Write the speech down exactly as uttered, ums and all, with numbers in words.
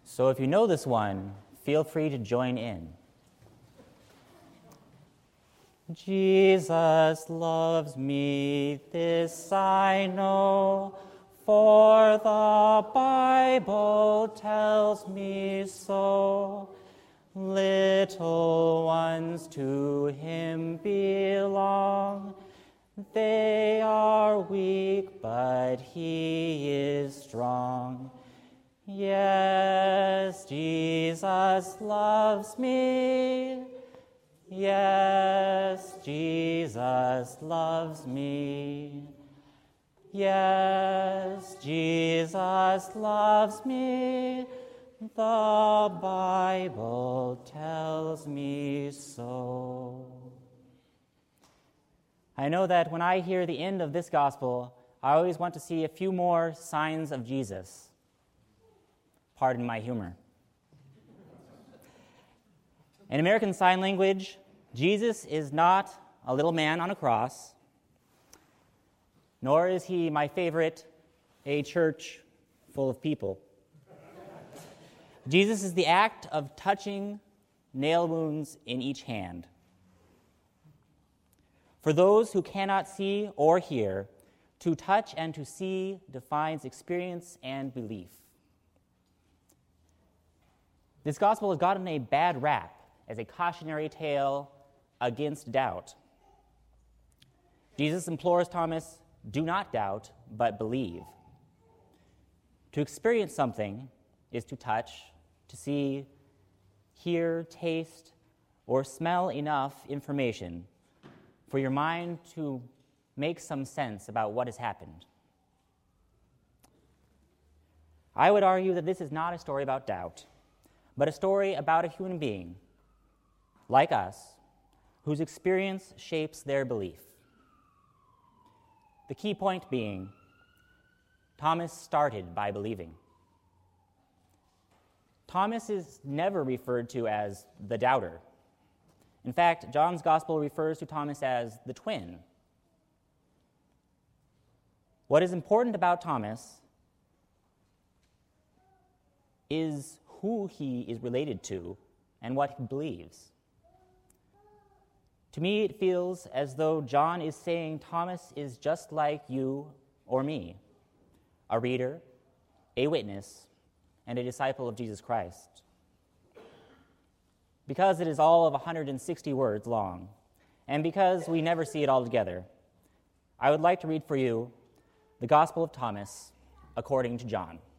So if you know this one, feel free to join in. Jesus loves me, this I know, for the Bible tells me so. Little ones to him belong. They are weak, but he is strong. Yes, Jesus loves me. Yes, Jesus loves me. Yes, Jesus loves me. The Bible tells me so. I know that when I hear the end of this gospel, I always want to see a few more signs of Jesus. Pardon my humor. In American Sign Language, Jesus is not a little man on a cross, nor is he my favorite, a church full of people. Jesus is the act of touching nail wounds in each hand. For those who cannot see or hear, to touch and to see defines experience and belief. This gospel has gotten a bad rap as a cautionary tale against doubt. Jesus implores Thomas, do not doubt, but believe. To experience something is to touch, to see, hear, taste, or smell enough information for your mind to make some sense about what has happened. I would argue that this is not a story about doubt, but a story about a human being, like us, whose experience shapes their belief. The key point being, Thomas started by believing. Thomas is never referred to as the doubter. In fact, John's gospel refers to Thomas as the twin. What is important about Thomas is who he is related to and what he believes. To me, it feels as though John is saying Thomas is just like you or me, a reader, a witness, and a disciple of Jesus Christ. Because it is all of one hundred sixty words long, and because we never see it all together, I would like to read for you the Gospel of Thomas according to John.